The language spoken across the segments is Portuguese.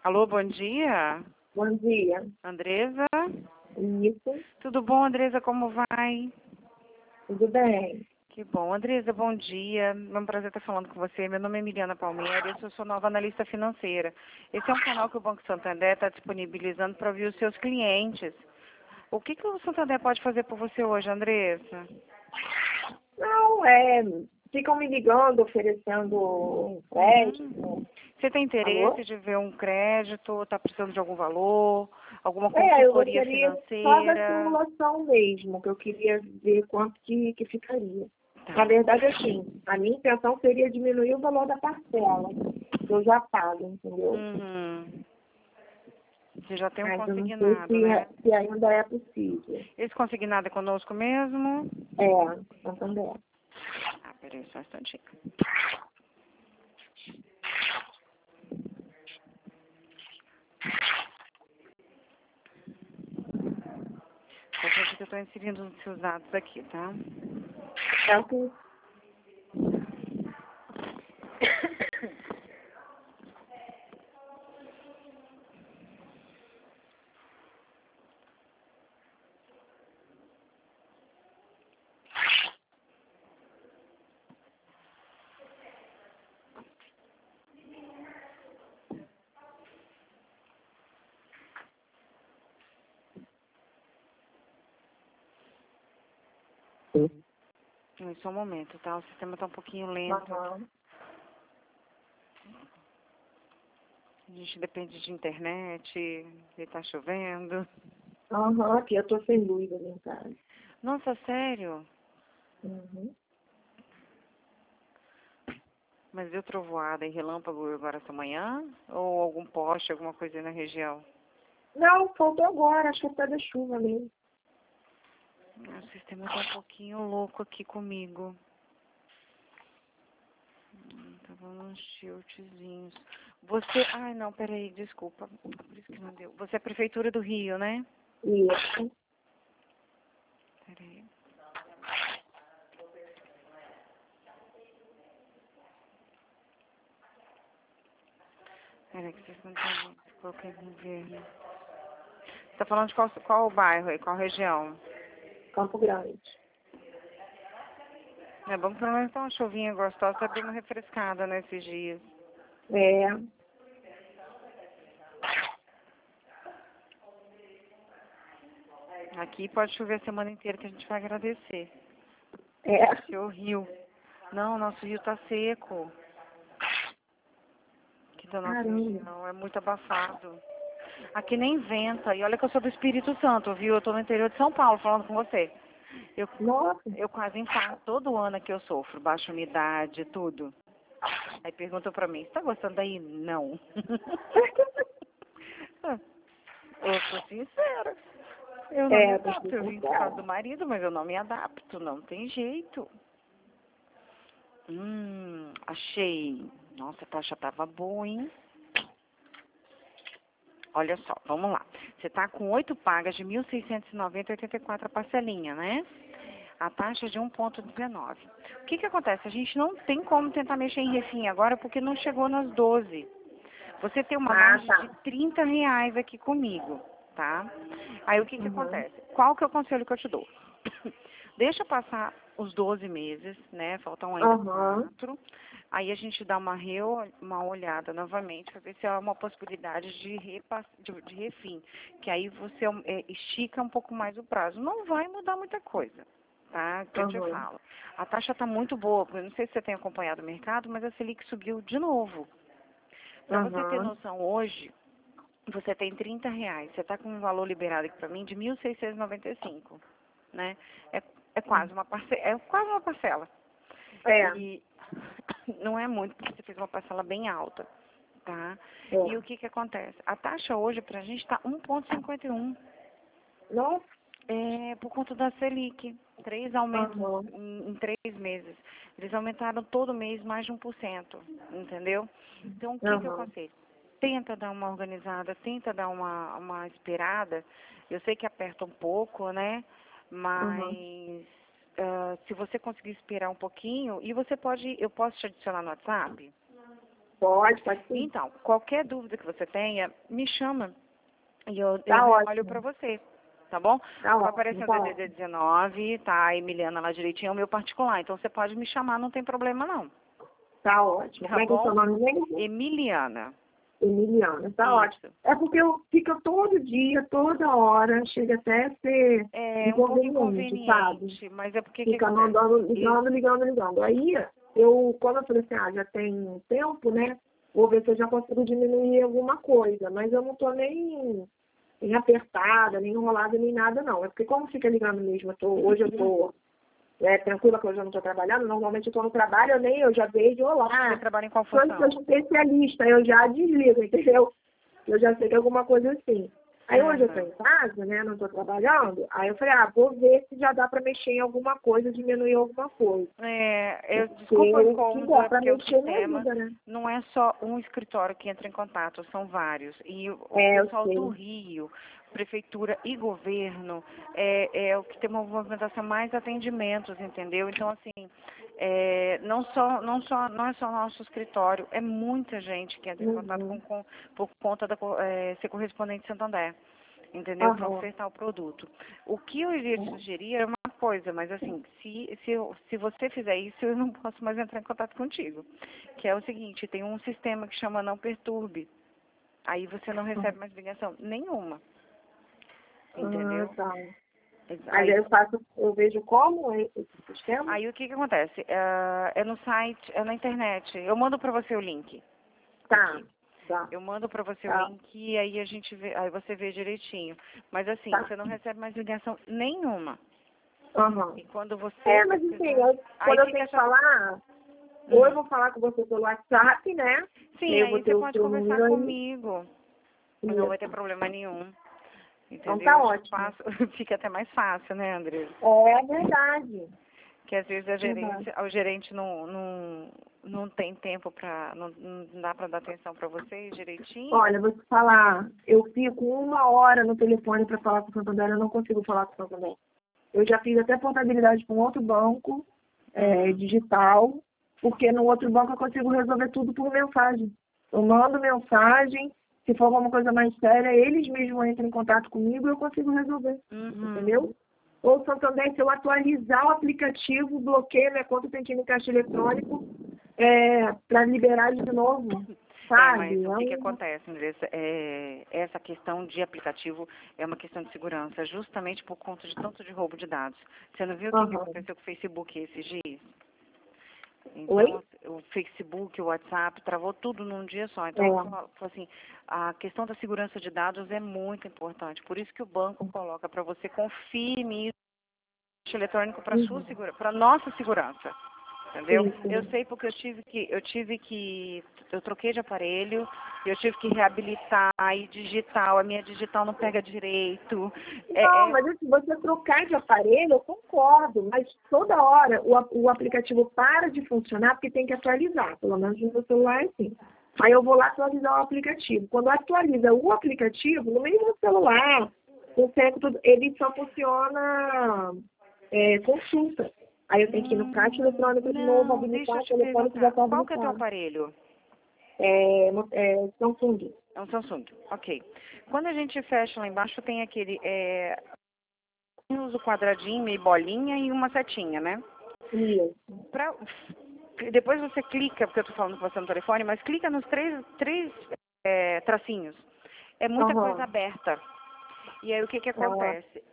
Alô, bom dia. Bom dia. Andresa? Isso, Tudo bom, Andresa? Como vai? tudo bem. Que bom. Andresa, bom dia. É um prazer estar falando com você. Meu nome é Emiliana Palmeira, eu sou nova analista financeira. Esse é um canal que o Banco Santander está disponibilizando para ouvir os seus clientes. O que o Santander pode fazer por você hoje, Andresa? Não, ficam me ligando, oferecendo um crédito. Você tem Alô? interesse de ver um crédito? Está precisando de algum valor? Alguma Eu consultoria gostaria só da financeira? simulação mesmo, que eu queria ver quanto que ficaria. Tá. Na verdade, assim, a minha intenção seria diminuir o valor da parcela, que eu já pago, entendeu? Uhum. Você já tem um Mas eu não sei consignado, né? se ainda é possível. Esse consignado é conosco mesmo? Santander. Ah, peraí, só um instantinho. Só que eu estou inserindo os seus dados aqui, tá? Tanto, Só um momento, tá? O sistema está um pouquinho lento. aham. A gente depende de internet, e tá chovendo. Aham, aqui eu tô sem luz ali em casa. Nossa, sério? Uhum. Mas deu trovoada e relâmpago agora essa manhã? Ou algum poste, alguma coisa aí na região? Não, faltou agora, acho que é da chuva mesmo. O sistema tá um pouquinho louco aqui comigo. Tava uns tiltzinhos. Você... Ai, não, peraí, desculpa. Por isso que não deu. Você é Prefeitura do Rio, né? Isso. Peraí. Peraí que vocês não estão vendo. Coloquei no verde. Você tá falando de qual bairro aí? Qual região? Campo Grande. É bom que pelo menos tá uma chuvinha gostosa, tá dando uma refrescada nesses dias. É. Aqui pode chover a semana inteira que a gente vai agradecer. É. Seu rio. Não, nosso rio tá seco. Aqui da nossa Caramba. região é muito abafado. Aqui nem venta. E olha que eu sou do Espírito Santo, viu? Eu tô no interior de São Paulo falando com você. Eu, Nossa. eu quase infarto todo ano que eu sofro. Baixa umidade, tudo. Aí perguntam pra mim, você tá gostando daí? Não. Eu sou sincera. Eu não me Tem que adapto. ser Eu vim por causa do sincera. marido, mas eu não me adapto. Não tem jeito. Achei. Nossa, a taxa tava boa, hein? Olha só, vamos lá. Você tá com 8 pagas de 1.690,84 a parcelinha, né? A taxa é de 1,19. O que acontece? A gente não tem como tentar mexer em refim agora porque não chegou nas 12. Você tem uma margem Tá. de R$ 30 aqui comigo, tá? Aí o que Uhum. acontece? Qual que é o conselho que eu te dou? Deixa passar os 12 meses, né? Faltam ainda Aham. 4. Aí a gente dá uma olhada novamente para ver se há uma possibilidade de refim. Que aí você estica um pouco mais o prazo. Não vai mudar muita coisa, tá? Que eu te Aham. falo. A taxa está muito boa. Eu não sei se você tem acompanhado o mercado, mas a Selic subiu de novo. Para você ter Aham. noção, hoje você tem R$ 30. Você está com um valor liberado aqui para mim de 1.695, né? É quase uma parcela. É. E não é muito, porque você fez uma parcela bem alta, tá? E o É. que acontece? A taxa hoje pra gente tá 1,51. Nossa. É por conta da Selic. 3 aumentos Aham. em 3 meses. Eles aumentaram todo mês mais de 1%, entendeu? Então, o que eu Aham. aconselho? Tenta dar uma organizada, tenta dar uma esperada. Eu sei que aperta um pouco, né? Aham. Mas se você conseguir esperar um pouquinho, e eu posso te adicionar no WhatsApp? Pode sim. Então, qualquer dúvida que você tenha, me chama e eu Tá olho ótimo. para você, tá bom? Tá Vai ótimo, aparecer tá o DDD 19, tá? A Emiliana lá direitinho, é o meu particular. Então, você pode me chamar, não tem problema não. Tá ótimo. Tá Como é que é o seu bom? nome mesmo? Emiliana. Emiliana, tá Isso. ótimo. É porque eu fico todo dia, toda hora, chega até a ser É um pouco inconveniente, sabe? inconveniente, mas é porque que Fica acontece? ligando. Aí, quando eu falei assim, já tem tempo, né? Vou ver se eu já consigo diminuir alguma coisa. Mas eu não tô nem apertada, nem enrolada, nem nada, não. É porque como fica ligando mesmo, hoje eu tô tranquila que hoje eu não estou trabalhando, normalmente eu estou no trabalho, eu já vejo, olá, Você trabalha em qual sou função? especialista, eu já desligo, entendeu? Eu já sei que é alguma coisa assim. Aí hoje eu estou em casa, né, não estou trabalhando, aí eu falei, vou ver se já dá para mexer em alguma coisa, diminuir alguma coisa. Desculpa o Se incômodo, dá é para porque o mexer, me sistema ajuda, né? não é só um escritório que entra em contato, são vários. E o Eu pessoal sei. do Rio, prefeitura e governo, é o que tem uma movimentação mais atendimentos, entendeu? Então, assim, não é só nosso escritório, é muita gente que entra em contato por conta da ser correspondente de Santander. Entendeu? Para ofertar o produto. O que eu iria te sugerir é uma coisa, mas assim, se você fizer isso, eu não posso mais entrar em contato contigo. Que é o seguinte, tem um sistema que chama Não Perturbe. Aí você não recebe mais ligação nenhuma. Entendeu? Tá. Aí eu vejo como é esse sistema? Aí o que acontece? É no site, é na internet. Eu mando para você o link. Tá. Aqui. Eu mando para você o link e aí a gente vê, aí você vê direitinho. Mas assim, você não recebe mais ligação nenhuma. E quando você mas precisar, enfim, quando eu tenho que falar, ou eu vou falar com você pelo WhatsApp, né? Sim, eu aí vou ter você o pode seu conversar número aí. comigo. Não vai ter problema nenhum. Entendeu? Então tá ótimo. Fica até mais fácil, né, André? É verdade. Que às vezes o gerente não tem tempo para, não dá para dar atenção para vocês direitinho. Olha, vou te falar, eu fico 1 hora no telefone para falar com o Santander, eu não consigo falar com o Santander. Eu já fiz até portabilidade com outro banco, digital, porque no outro banco eu consigo resolver tudo por mensagem. Eu mando mensagem, se for alguma coisa mais séria, eles mesmos entram em contato comigo e eu consigo resolver. Entendeu? Ou o Santander, se eu atualizar o aplicativo, bloqueia minha conta, tem que ir no caixa eletrônico para liberar de novo. Sabe? Mas o que acontece, Andressa? Essa questão de aplicativo é uma questão de segurança, justamente por conta de tanto de roubo de dados. Você não viu o que aconteceu com o Facebook esses dias? Então, o Facebook, o WhatsApp, travou tudo num dia só. Então, eu falo assim, a questão da segurança de dados é muito importante. Por isso que o banco coloca para você, confirme isso eletrônico para sua segurança, para nossa segurança. Entendeu? Sim. Eu sei porque eu troquei de aparelho, eu tive que reabilitar e digital, a minha digital não pega direito. Mas se você trocar de aparelho, eu concordo, mas toda hora o aplicativo para de funcionar porque tem que atualizar, pelo menos no meu celular é assim. Aí eu vou lá atualizar o aplicativo. Quando atualiza o aplicativo, no mesmo celular, ele só funciona consulta. Aí eu tenho que ir no caixa eletrônico de novo, habilitar o telefone que já está habilitado. Qual que é o teu aparelho? Samsung. É um Samsung, ok. Quando a gente fecha lá embaixo, tem aquele o quadradinho, meio bolinha e uma setinha, né? Isso. Depois você clica, porque eu estou falando com você no telefone, mas clica nos três tracinhos. É muita coisa aberta. E aí o que acontece?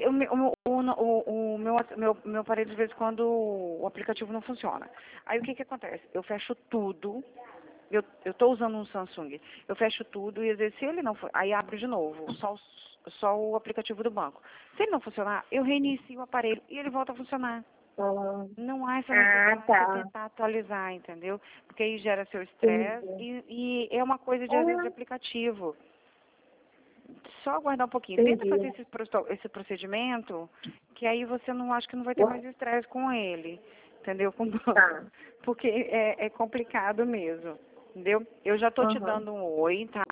O meu aparelho, de vez em quando, o aplicativo não funciona. Aí o que acontece? Eu fecho tudo. Eu estou usando um Samsung. Eu fecho tudo e às vezes se ele não for, aí abro de novo, só o aplicativo do banco. Se ele não funcionar, eu reinicio o aparelho e ele volta a funcionar. Não há essa necessidade de tentar atualizar, entendeu? Porque aí gera seu estresse e é uma coisa de às vezes de aplicativo. Só aguardar um pouquinho. Tenta fazer esse procedimento, que aí você não acha que não vai ter mais estresse com ele, entendeu? Com o banco. Porque é complicado mesmo, entendeu? Eu já estou te dando um oi, tá?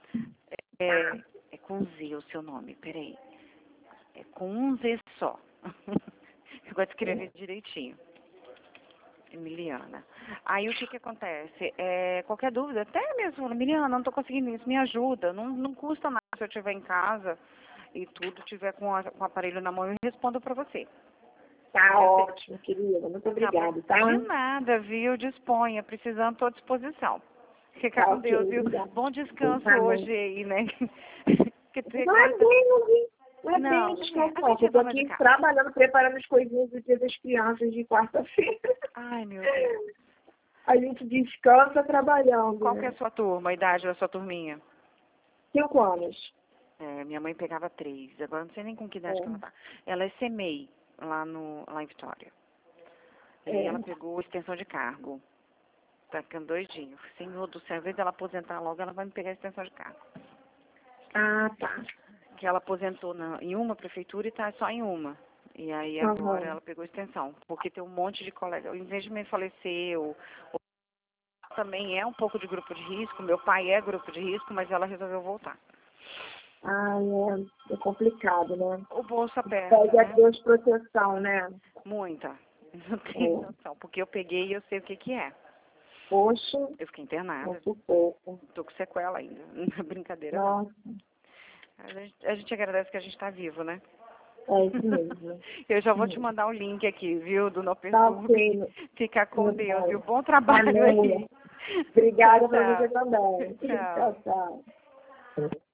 É com Z o seu nome, peraí. É com um Z só. Eu gosto de escrever direitinho. Emiliana. Aí o que que acontece? Qualquer dúvida, até mesmo, Emiliana, não estou conseguindo isso, me ajuda. Não custa nada se eu estiver em casa e tudo, tiver com o aparelho na mão, eu respondo para você. Tá ótimo, querida. Muito obrigada, tá? De nada, viu? Disponha. Precisando, estou à disposição. Fica Tá, com ok, Deus, viu? obrigada. Bom descanso Tá bom. hoje aí, né? Não é bem, não é Não, bem descanso, a não. gente Eu é tô dona de aqui casa. trabalhando, preparando as coisinhas do dia das crianças de quarta-feira. Ai, meu Deus. A gente descansa trabalhando, Qual que é né? a sua turma, a idade da sua turminha? 5 anos. Minha mãe pegava 3. Agora não sei nem com que idade É. que ela tá. Ela é CMEI, lá em Vitória. E É. ela pegou extensão de cargo. Tá ficando 2 dias. Senhor do céu, ao invés dela aposentar logo, ela vai me pegar a extensão de cargo. Ah, tá. Que ela aposentou em uma prefeitura e tá só em uma. E aí agora Uhum. ela pegou extensão. Porque tem um monte de colega. Em vez de me falecer, também é um pouco de grupo de risco. Meu pai é grupo de risco, mas ela resolveu voltar. Ah, é complicado, né? O bolso aperta, Pede a né? Deus proteção, né? Muita. Não tem noção. Porque eu peguei e eu sei o que que é. Poxa, Eu fiquei internada. muito pouco. Tô com sequela ainda. Brincadeira não. Nossa, A gente agradece que a gente tá vivo, né? é isso mesmo. Eu já vou te mandar o link aqui, viu, do Tá NoPerturbe. ok, Fica com meu Deus, pai. viu? Bom trabalho Amém. aí. Obrigada Tchau, pra você tchau. também. Tchau. Tchau, tchau.